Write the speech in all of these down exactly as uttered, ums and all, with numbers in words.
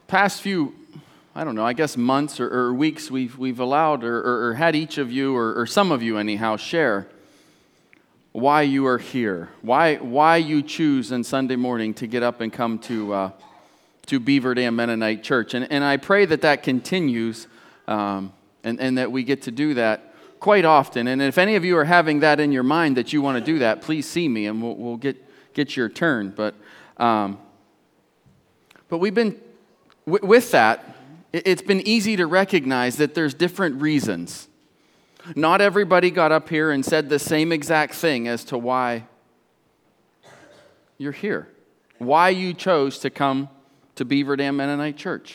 past few, I don't know, I guess months or, or weeks, we've we've allowed or, or, or had each of you, or, or some of you anyhow, share why you are here, why why you choose on Sunday morning to get up and come to uh, to Beaver Dam Mennonite Church, and and I pray that that continues, um, and and that we get to do that quite often. And if any of you are having that in your mind that you want to do that, please see me, and we'll, we'll get get your turn. But um, but we've been w- with that. It's been easy to recognize that there's different reasons. Not everybody got up here and said the same exact thing as to why you're here, why you chose to come to Beaver Dam Mennonite Church.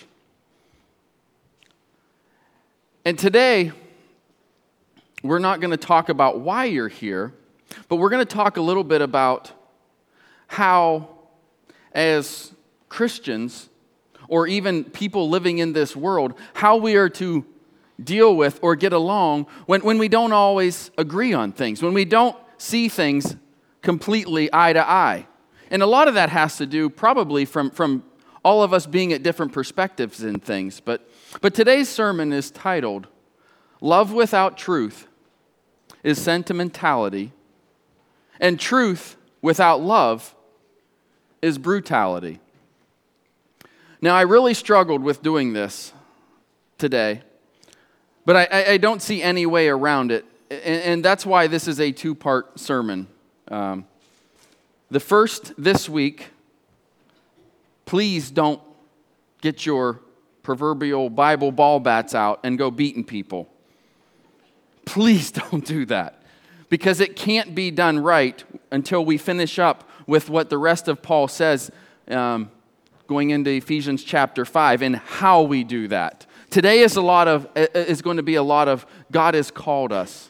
And today, we're not going to talk about why you're here, but we're going to talk a little bit about how, as Christians, or even people living in this world, how we are to deal with or get along when, when we don't always agree on things, when we don't see things completely eye to eye. And a lot of that has to do probably from, from all of us being at different perspectives in things. But, but today's sermon is titled, Love Without Truth is Sentimentality, and Truth Without Love is Brutality. Now, I really struggled with doing this today, but I, I don't see any way around it, and, and that's why this is a two-part sermon. Um, the first this week, please don't get your proverbial Bible ball bats out and go beating people. Please don't do that, because it can't be done right until we finish up with what the rest of Paul says um, going into Ephesians chapter five, and how we do that. Today is a lot of is going to be a lot of God has called us.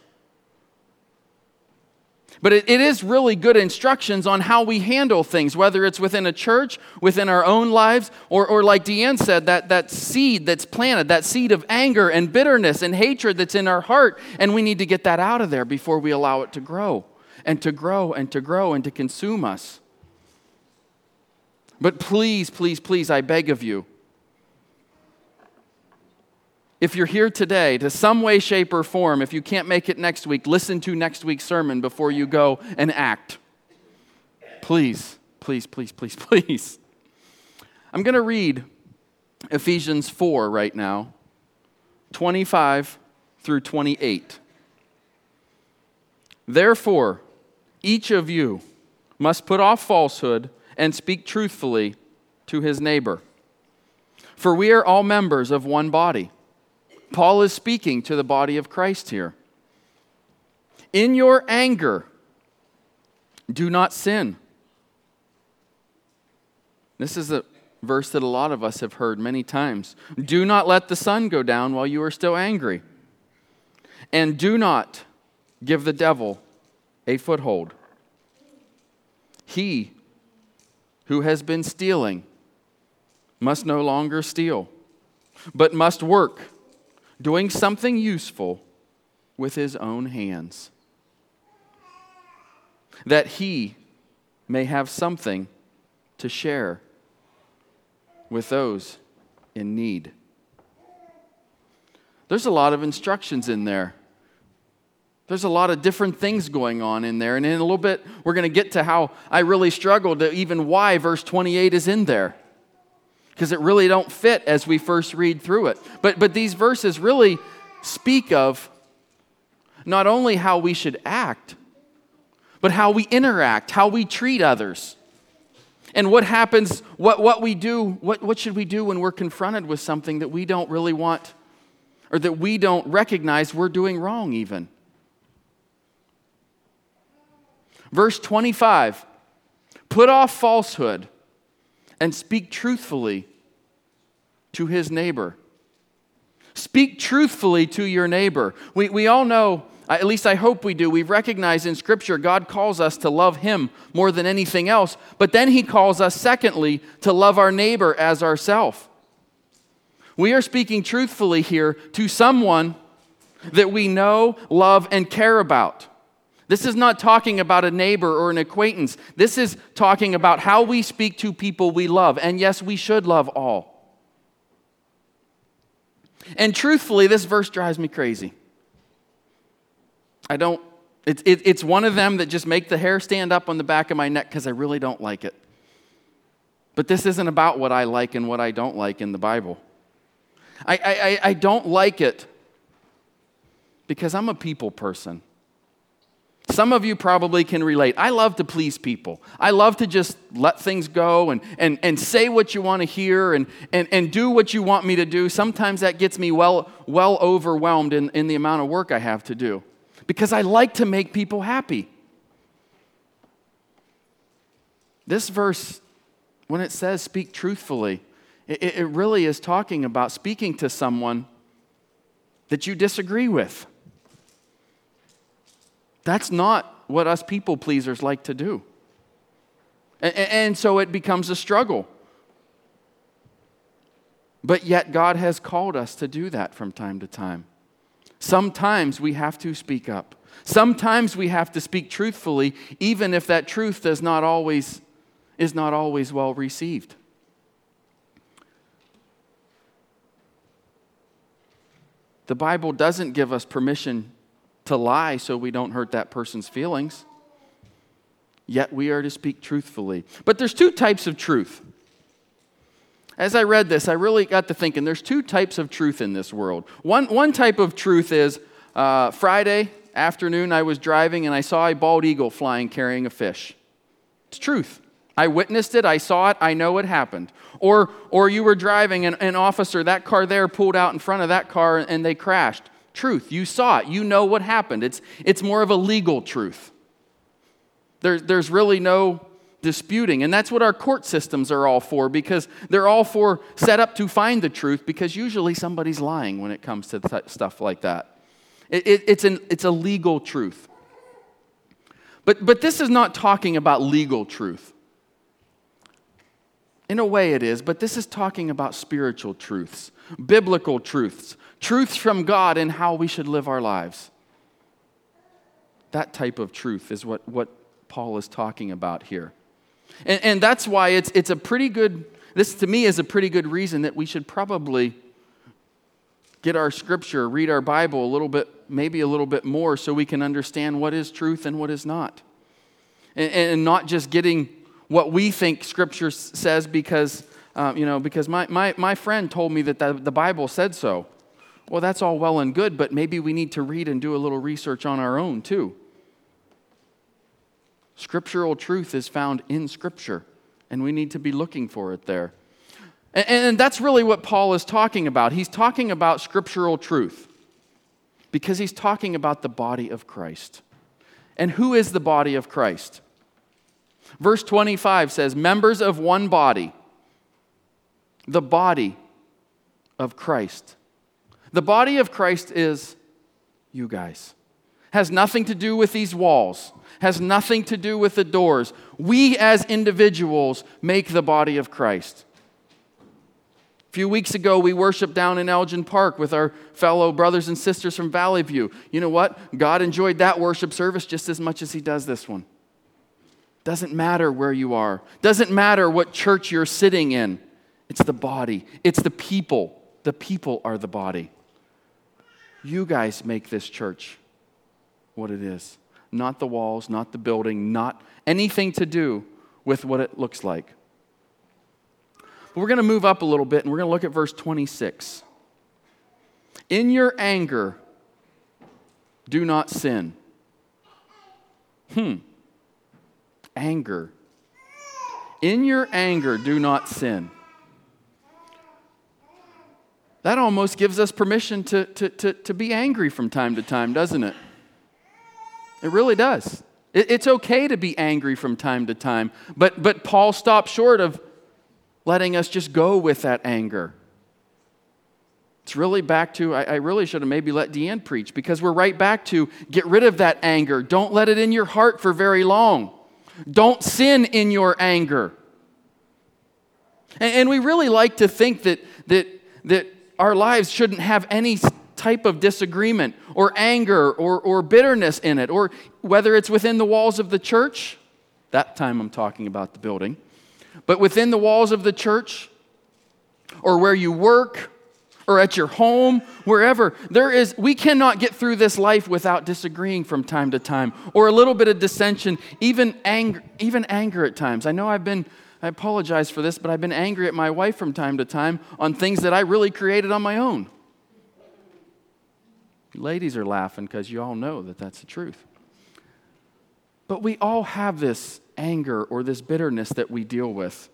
But it, it is really good instructions on how we handle things, whether it's within a church, within our own lives, or, or like Deanne said, that, that seed that's planted, that seed of anger and bitterness and hatred that's in our heart, and we need to get that out of there before we allow it to grow, and to grow, and to grow, and to consume us. But please, please, please, I beg of you, if you're here today, to some way, shape, or form, if you can't make it next week, listen to next week's sermon before you go and act. Please, please, please, please, please. I'm going to read Ephesians four right now, twenty-five through twenty-eight. Therefore, each of you must put off falsehood and speak truthfully to his neighbor. For we are all members of one body. Paul is speaking to the body of Christ here. In your anger, do not sin. This is a verse that a lot of us have heard many times. Do not let the sun go down while you are still angry. And do not give the devil a foothold. He who has been stealing must no longer steal, but must work, doing something useful with his own hands, that he may have something to share with those in need. There's a lot of instructions in there. There's a lot of different things going on in there. And in a little bit, we're going to get to how I really struggled to even why verse twenty-eight is in there. Because it really don't fit as we first read through it. But, but these verses really speak of not only how we should act, but how we interact, how we treat others. And what happens, what, what we do, what, what should we do when we're confronted with something that we don't really want, or that we don't recognize we're doing wrong even. Verse twenty-five, put off falsehood and speak truthfully to his neighbor. Speak truthfully to your neighbor. We, we all know, at least I hope we do, we've recognized in Scripture God calls us to love him more than anything else, but then he calls us, secondly, to love our neighbor as ourself. We are speaking truthfully here to someone that we know, love, and care about. This is not talking about a neighbor or an acquaintance. This is talking about how we speak to people we love. And yes, we should love all. And truthfully, this verse drives me crazy. I don't, it, it, it's one of them that just make the hair stand up on the back of my neck because I really don't like it. But this isn't about what I like and what I don't like in the Bible. I, I, I don't like it because I'm a people person. Some of you probably can relate. I love to please people. I love to just let things go and, and, and say what you want to hear and, and, and do what you want me to do. Sometimes that gets me well, well overwhelmed in, in the amount of work I have to do because I like to make people happy. This verse, when it says speak truthfully, it, it really is talking about speaking to someone that you disagree with. That's not what us people pleasers like to do. And, and so it becomes a struggle. But yet God has called us to do that from time to time. Sometimes we have to speak up. Sometimes we have to speak truthfully, even if that truth does not always, is not always well received. The Bible doesn't give us permission to lie so we don't hurt that person's feelings. Yet we are to speak truthfully. But there's two types of truth. As I read this, I really got to thinking there's two types of truth in this world. One, one type of truth is uh, Friday afternoon I was driving and I saw a bald eagle flying carrying a fish. It's truth. I witnessed it, I saw it, I know it happened. Or, or you were driving and an officer, that car there pulled out in front of that car and they crashed. Truth. You saw it. You know what happened. It's, it's more of a legal truth. There, there's really no disputing. And that's what our court systems are all for, because they're all for set up to find the truth, because usually somebody's lying when it comes to th- stuff like that. It, it, it's, an, it's a legal truth. But, but this is not talking about legal truth. In a way it is, but this is talking about spiritual truths, biblical truths, truths from God and how we should live our lives. That type of truth is what, what Paul is talking about here. And, and that's why it's, it's a pretty good, this to me is a pretty good reason that we should probably get our scripture, read our Bible a little bit, maybe a little bit more so we can understand what is truth and what is not. And, and not just getting what we think scripture says because, um, you know, because my, my, my friend told me that the, the Bible said so. Well, that's all well and good, but maybe we need to read and do a little research on our own too. Scriptural truth is found in Scripture, and we need to be looking for it there. And, and that's really what Paul is talking about. He's talking about scriptural truth because he's talking about the body of Christ. And who is the body of Christ? Verse twenty-five says, members of one body, the body of Christ. The body of Christ is you guys. Has nothing to do with these walls. Has nothing to do with the doors. We as individuals make the body of Christ. A few weeks ago, we worshiped down in Elgin Park with our fellow brothers and sisters from Valley View. You know what? God enjoyed that worship service just as much as he does this one. Doesn't matter where you are. Doesn't matter what church you're sitting in. It's the body. It's the people. The people are the body. You guys make this church what it is. Not the walls, not the building, not anything to do with what it looks like. But we're going to move up a little bit and we're going to look at verse twenty-six. In your anger, do not sin. Hmm. Anger. In your anger, do not sin. That almost gives us permission to, to, to, to be angry from time to time, doesn't it? It really does. It, it's okay to be angry from time to time, but, but Paul stopped short of letting us just go with that anger. It's really back to, I, I really should have maybe let Deanne preach, because we're right back to get rid of that anger. Don't let it in your heart for very long. Don't sin in your anger. And, and we really like to think that that that our lives shouldn't have any type of disagreement or anger or, or bitterness in it, or whether it's within the walls of the church. That time I'm talking about the building. But within the walls of the church, or where you work, or at your home, wherever. There is, we cannot get through this life without disagreeing from time to time, or a little bit of dissension, even anger, even anger at times. I know I've been, I apologize for this, but I've been angry at my wife from time to time on things that I really created on my own. You ladies are laughing because you all know that that's the truth. But we all have this anger or this bitterness that we deal with.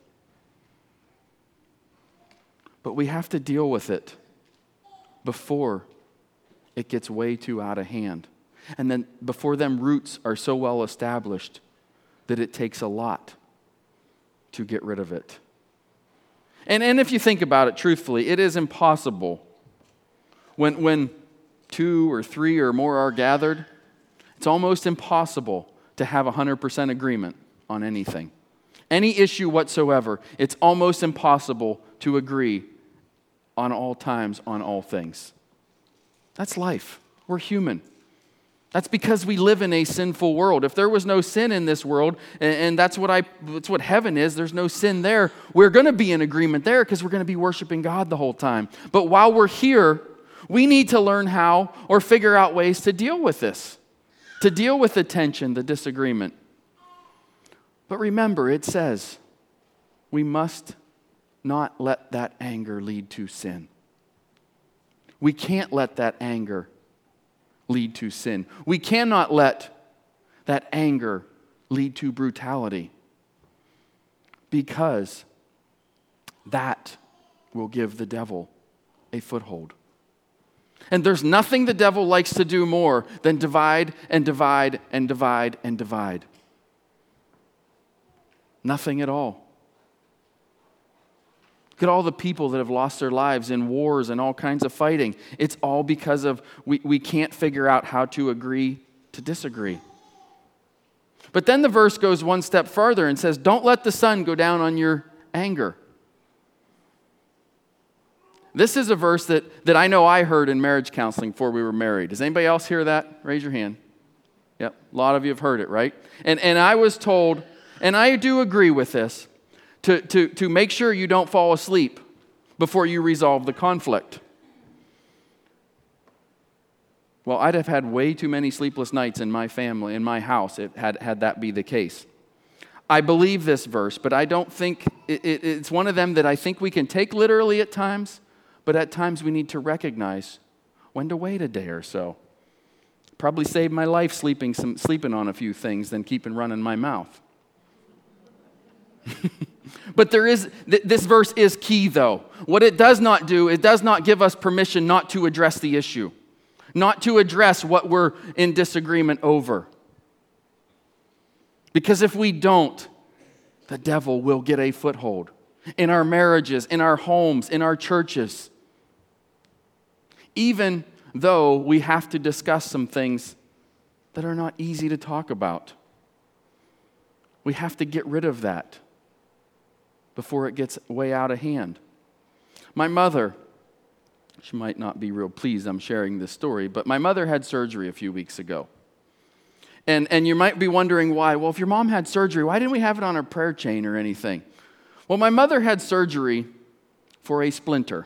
But we have to deal with it before it gets way too out of hand. And then before them roots are so well established that it takes a lot to get rid of it. And, and if you think about it truthfully, it is impossible when, when two or three or more are gathered, it's almost impossible to have one hundred percent agreement on anything. Any issue whatsoever, it's almost impossible to agree on all times, on all things. That's life. We're human. That's because we live in a sinful world. If there was no sin in this world, and, and that's what I that's what heaven is, there's no sin there, we're going to be in agreement there because we're going to be worshiping God the whole time. But while we're here, we need to learn how or figure out ways to deal with this, to deal with the tension, the disagreement. But remember, it says we must not let that anger lead to sin. We can't let that anger lead to sin. We cannot let that anger lead to brutality, because that will give the devil a foothold. And there's nothing the devil likes to do more than divide and divide and divide and divide. Nothing at all. Look at all the people that have lost their lives in wars and all kinds of fighting. It's all because of we, we can't figure out how to agree to disagree. But then the verse goes one step further and says, don't let the sun go down on your anger. This is a verse that, that I know I heard in marriage counseling before we were married. Does anybody else hear that? Raise your hand. Yep, a lot of you have heard it, right? And, and I was told, and I do agree with this, To, to, to make sure you don't fall asleep before you resolve the conflict. Well, I'd have had way too many sleepless nights in my family, in my house, if had, had that be the case. I believe this verse, but I don't think, it, it, it's one of them that I think we can take literally at times, but at times we need to recognize when to wait a day or so. Probably saved my life sleeping, some, sleeping on a few things than keeping running my mouth. But there is, th- this verse is key though. What it does not do, it does not give us permission not to address the issue, not to address what we're in disagreement over. Because if we don't, the devil will get a foothold in our marriages, in our homes, in our churches. Even though we have to discuss some things that are not easy to talk about. We have to get rid of that before it gets way out of hand. My mother, she might not be real pleased I'm sharing this story, but my mother had surgery a few weeks ago. And, and you might be wondering why. Well, if your mom had surgery, why didn't we have it on our prayer chain or anything? Well, my mother had surgery for a splinter.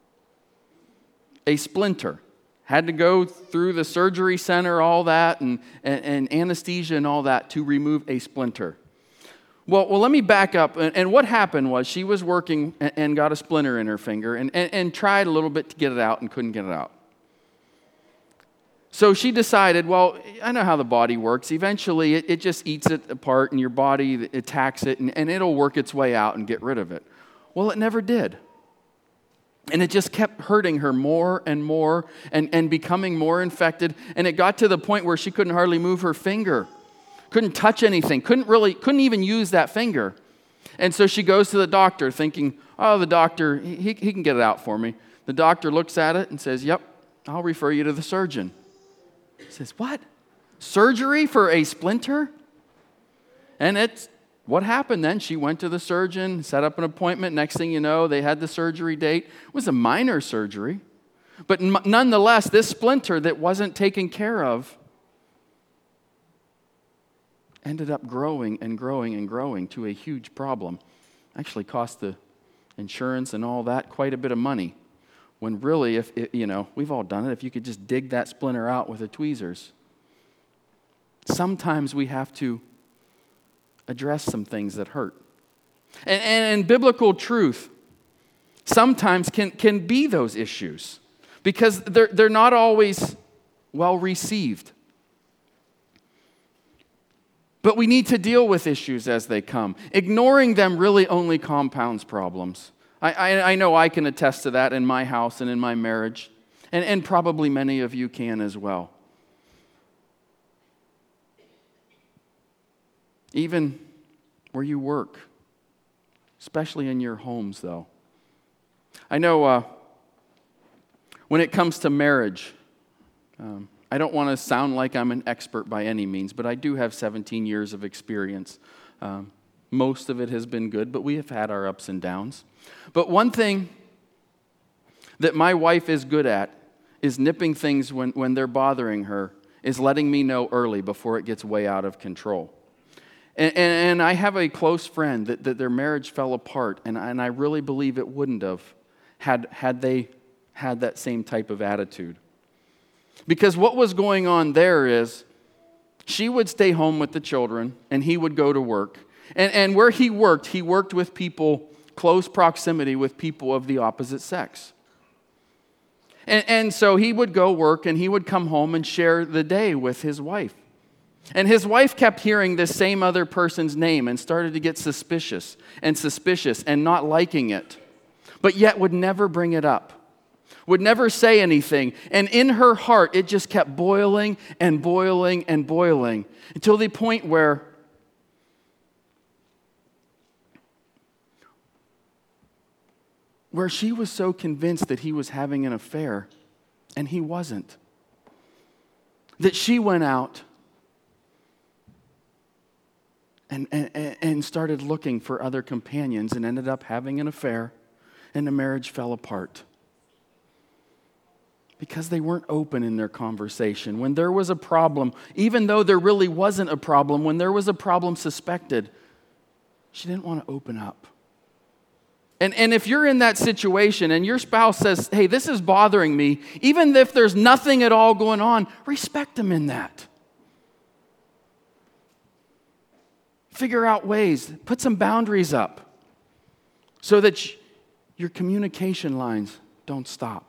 A splinter. Had to go through the surgery center, all that, and, and, and anesthesia and all that to remove a splinter. Well, well, let me back up. And, and what happened was she was working and, and got a splinter in her finger and, and, and tried a little bit to get it out and couldn't get it out. So she decided, well, I know how the body works. Eventually, it, it just eats it apart and your body attacks it and, and it'll work its way out and get rid of it. Well, it never did. And it just kept hurting her more and more and, and becoming more infected. And it got to the point where she couldn't hardly move her finger. Couldn't touch anything. Couldn't really, couldn't even use that finger. And so she goes to the doctor thinking, oh, the doctor, he, he can get it out for me. The doctor looks at it and says, yep, I'll refer you to the surgeon. He says, what? Surgery for a splinter? And it's, what happened then? She went to the surgeon, set up an appointment. Next thing you know, they had the surgery date. It was a minor surgery. But m- nonetheless, this splinter that wasn't taken care of ended up growing and growing and growing to a huge problem. Actually cost the insurance and all that quite a bit of money When really, if it, you know, we've all done it, if you could just dig that splinter out with the tweezers. Sometimes we have to address some things that hurt. And, and, and biblical truth sometimes can, can be those issues because they're, they're not always well received. But we need to deal with issues as they come. Ignoring them really only compounds problems. I, I, I know I can attest to that in my house and in my marriage, and, and probably many of you can as well. Even where you work, especially in your homes, though. I know uh, when it comes to marriage, um, I don't want to sound like I'm an expert by any means, but I do have seventeen years of experience. Um, most of it has been good, but we have had our ups and downs. But one thing that my wife is good at is nipping things when, when they're bothering her, is letting me know early before it gets way out of control. And, and, and I have a close friend that, that their marriage fell apart, and, and I really believe it wouldn't have had, had they had that same type of attitude. Because what was going on there is she would stay home with the children, and he would go to work. And, and where he worked, he worked with people, close proximity with people of the opposite sex. And, and so he would go work, and he would come home and share the day with his wife. And his wife kept hearing this same other person's name and started to get suspicious and suspicious and not liking it, but yet would never bring it up, would never say anything. And in her heart, it just kept boiling and boiling and boiling until the point where where she was so convinced that he was having an affair, and he wasn't, that she went out And, and, and started looking for other companions and ended up having an affair, and the marriage fell apart. Because they weren't open in their conversation. When there was a problem, even though there really wasn't a problem, when there was a problem suspected, she didn't want to open up. And, and if you're in that situation and your spouse says, hey, this is bothering me, even if there's nothing at all going on, respect them in that. Figure out ways, put some boundaries up so that sh- your communication lines don't stop.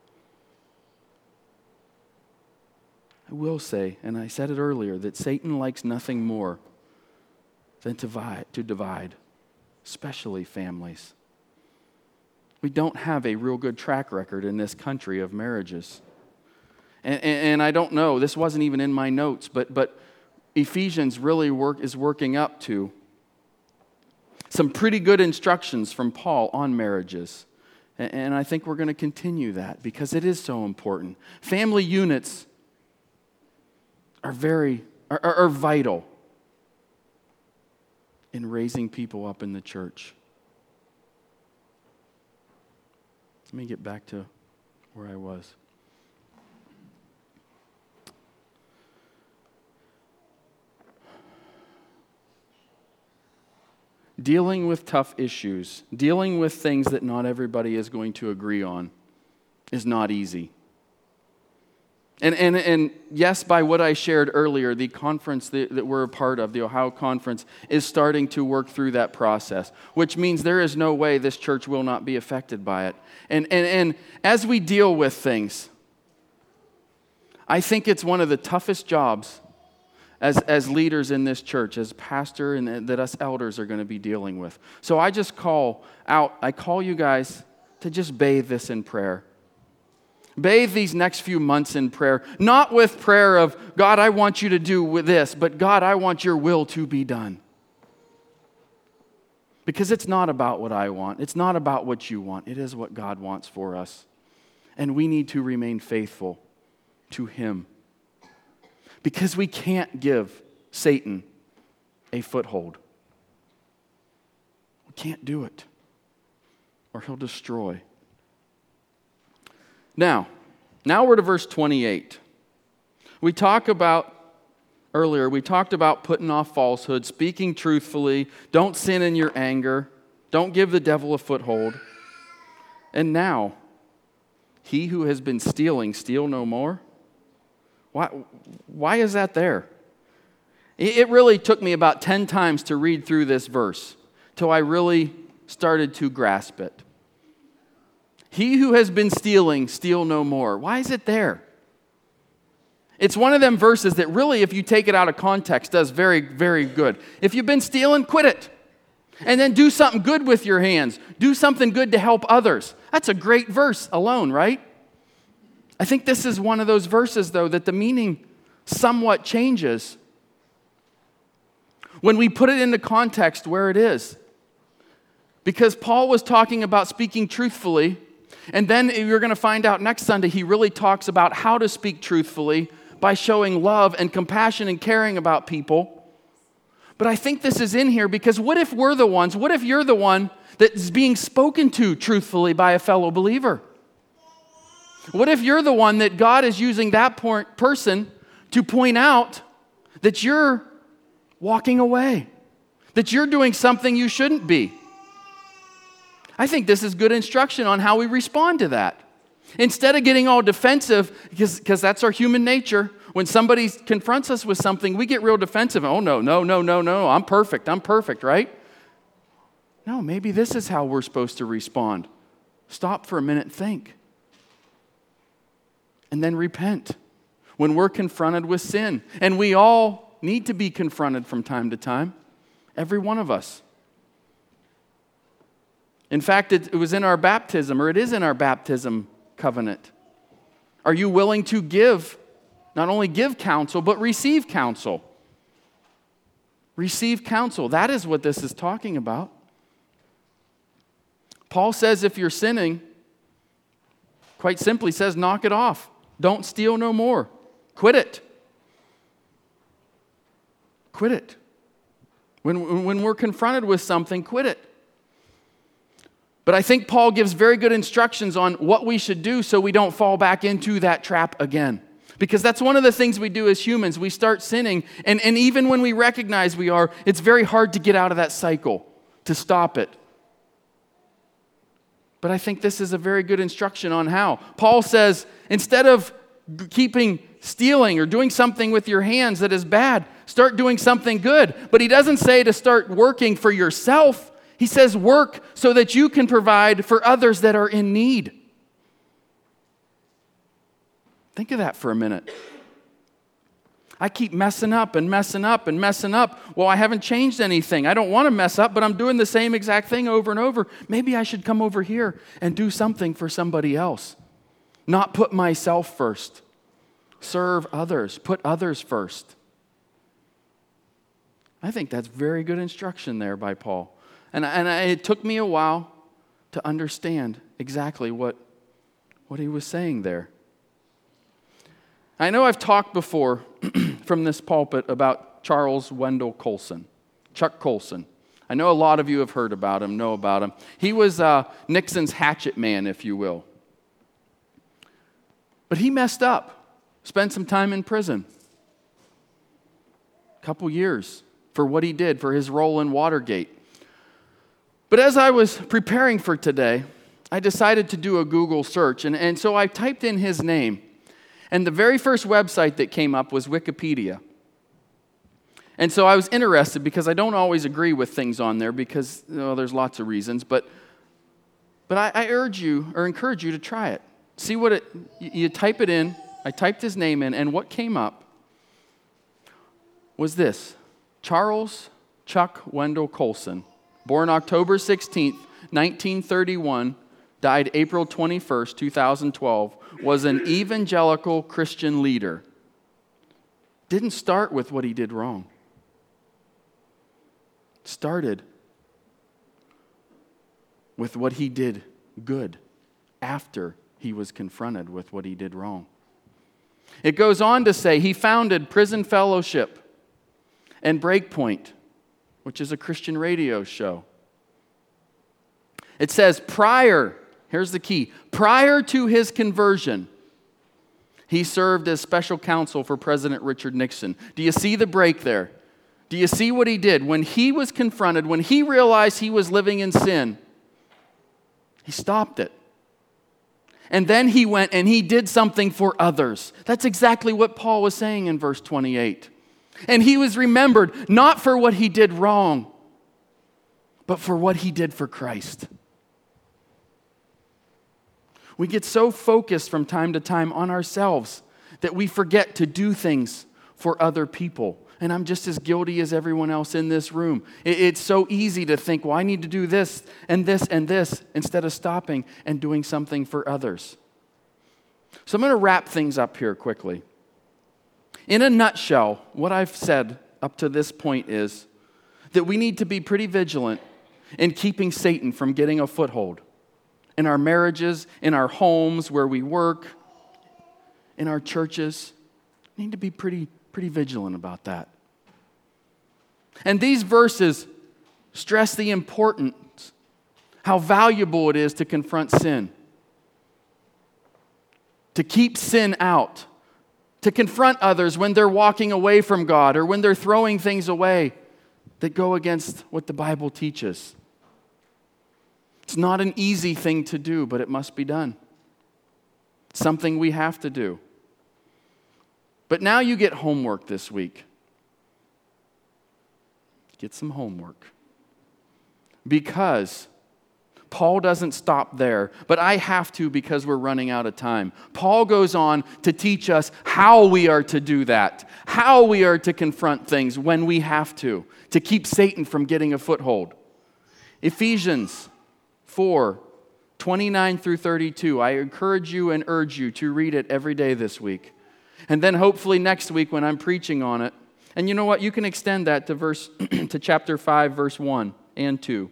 I will say, and I said it earlier, that Satan likes nothing more than to divide, to divide, especially families. We don't have a real good track record in this country of marriages. And, and, and I don't know, this wasn't even in my notes, but but Ephesians really work is working up to some pretty good instructions from Paul on marriages. And, and I think we're going to continue that because it is so important. Family units are very, are, are, are vital in raising people up in the church. Let me get back to where I was. Dealing with tough issues, dealing with things that not everybody is going to agree on is not easy. And and and yes, by what I shared earlier, the conference that, that we're a part of, the Ohio Conference, is starting to work through that process, which means there is no way this church will not be affected by it. And and and as we deal with things, I think it's one of the toughest jobs As, as leaders in this church, as pastor, and that us elders are going to be dealing with. So I just call out, I call you guys to just bathe this in prayer. Bathe these next few months in prayer, not with prayer of, God, I want you to do with this, but God, I want your will to be done. Because it's not about what I want. It's not about what you want. It is what God wants for us. And we need to remain faithful to Him. Because we can't give Satan a foothold. We can't do it, or he'll destroy. Now, now we're to verse twenty-eight. We talk about, earlier, we talked about putting off falsehood, speaking truthfully, don't sin in your anger, don't give the devil a foothold. And now, he who has been stealing, steal no more? Why, why is that there? It really took me about ten times to read through this verse till I really started to grasp it. He who has been stealing, steal no more. Why is it there? It's one of them verses that really, if you take it out of context, does very, very good. If you've been stealing, quit it. And then do something good with your hands. Do something good to help others. That's a great verse alone, right? I think this is one of those verses, though, that the meaning somewhat changes when we put it into context where it is. Because Paul was talking about speaking truthfully, and then you're going to find out next Sunday he really talks about how to speak truthfully by showing love and compassion and caring about people. But I think this is in here because what if we're the ones, what if you're the one that is being spoken to truthfully by a fellow believer? What if you're the one that God is using that person to point out that you're walking away, that you're doing something you shouldn't be? I think this is good instruction on how we respond to that. Instead of getting all defensive, because, because that's our human nature, when somebody confronts us with something, we get real defensive. Oh, no, no, no, no, no, I'm perfect, I'm perfect, right? No, maybe this is how we're supposed to respond. Stop for a minute, think. And then repent when we're confronted with sin. And we all need to be confronted from time to time, every one of us. In fact, it, it was in our baptism, or it is in our baptism covenant. Are you willing to give, not only give counsel, but receive counsel? Receive counsel. That is what this is talking about. Paul says if you're sinning, quite simply says, knock it off. Don't steal no more. Quit it. Quit it. When, when we're confronted with something, quit it. But I think Paul gives very good instructions on what we should do so we don't fall back into that trap again. Because that's one of the things we do as humans. We start sinning, and, and even when we recognize we are, it's very hard to get out of that cycle, to stop it. But I think this is a very good instruction on how. Paul says, instead of keeping stealing or doing something with your hands that is bad, start doing something good. But he doesn't say to start working for yourself. He says work so that you can provide for others that are in need. Think of that for a minute. I keep messing up and messing up and messing up. Well, I haven't changed anything. I don't want to mess up, but I'm doing the same exact thing over and over. Maybe I should come over here and do something for somebody else. Not put myself first. Serve others. Put others first. I think that's very good instruction there by Paul. And, and I, it took me a while to understand exactly what, what he was saying there. I know I've talked before from this pulpit about Charles Wendell Colson, Chuck Colson. I know a lot of you have heard about him, know about him. He was uh, Nixon's hatchet man, if you will. But he messed up, spent some time in prison, a couple years for what he did, for his role in Watergate. But as I was preparing for today, I decided to do a Google search, and, and so I typed in his name. And the very first website that came up was Wikipedia. And so I was interested because I don't always agree with things on there because, well, there's lots of reasons. But but I, I urge you or encourage you to try it. See what it, you, you type it in. I typed his name in, and what came up was this. Charles Chuck Wendell Colson, born October sixteenth, nineteen thirty-one, died April twenty-first, two thousand twelve, was an evangelical Christian leader. Didn't start with what he did wrong. Started with what he did good after he was confronted with what he did wrong. It goes on to say he founded Prison Fellowship and Breakpoint, which is a Christian radio show. It says prior, here's the key, prior to his conversion, he served as special counsel for President Richard Nixon. Do you see the break there? Do you see what he did? When he was confronted, when he realized he was living in sin, he stopped it. And then he went and he did something for others. That's exactly what Paul was saying in verse twenty-eight. And he was remembered not for what he did wrong, but for what he did for Christ. We get so focused from time to time on ourselves that we forget to do things for other people. And I'm just as guilty as everyone else in this room. It's so easy to think, well, I need to do this and this and this instead of stopping and doing something for others. So I'm going to wrap things up here quickly. In a nutshell, what I've said up to this point is that we need to be pretty vigilant in keeping Satan from getting a foothold in our marriages, in our homes, where we work, in our churches. We need to be pretty, pretty vigilant about that. And these verses stress the importance, how valuable it is to confront sin, to keep sin out, to confront others when they're walking away from God or when they're throwing things away that go against what the Bible teaches. It's not an easy thing to do, but it must be done. It's something we have to do. But now you get homework this week. Get some homework. Because Paul doesn't stop there, but I have to because we're running out of time. Paul goes on to teach us how we are to do that, how we are to confront things when we have to, to keep Satan from getting a foothold. Ephesians four, twenty-nine through thirty-two. I encourage you and urge you to read it every day this week. And then hopefully next week when I'm preaching on it, and you know what? You can extend that to verse to chapter five, verse one and two.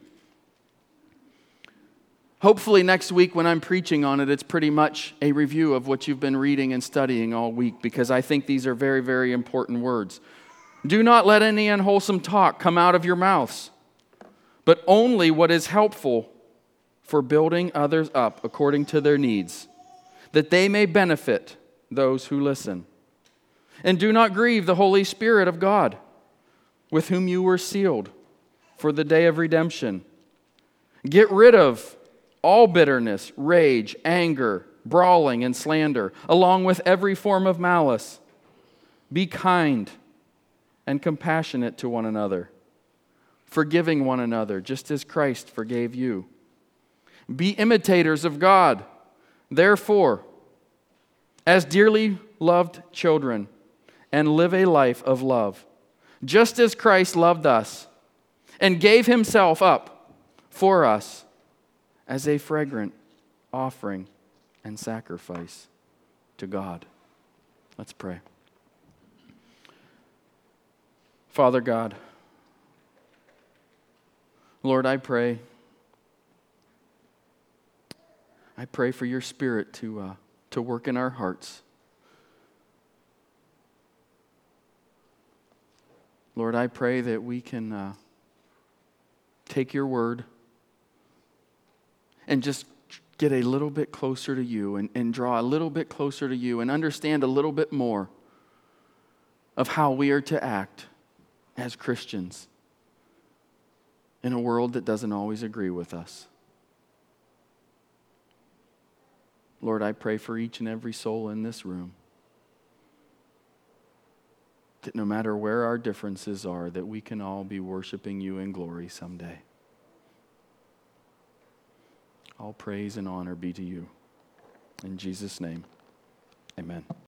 Hopefully next week when I'm preaching on it, it's pretty much a review of what you've been reading and studying all week, because I think these are very, very important words. Do not let any unwholesome talk come out of your mouths, but only what is helpful for building others up according to their needs, that they may benefit those who listen. And do not grieve the Holy Spirit of God, with whom you were sealed for the day of redemption. Get rid of all bitterness, rage, anger, brawling, and slander, along with every form of malice. Be kind and compassionate to one another, forgiving one another, just as Christ forgave you. Be imitators of God, therefore, as dearly loved children, and live a life of love, just as Christ loved us and gave himself up for us as a fragrant offering and sacrifice to God. Let's pray. Father God, Lord, I pray, I pray for your Spirit to uh, to work in our hearts. Lord, I pray that we can uh, take your word and just get a little bit closer to you and, and draw a little bit closer to you and understand a little bit more of how we are to act as Christians in a world that doesn't always agree with us. Lord, I pray for each and every soul in this room, that no matter where our differences are, that we can all be worshiping you in glory someday. All praise and honor be to you. In Jesus' name, amen.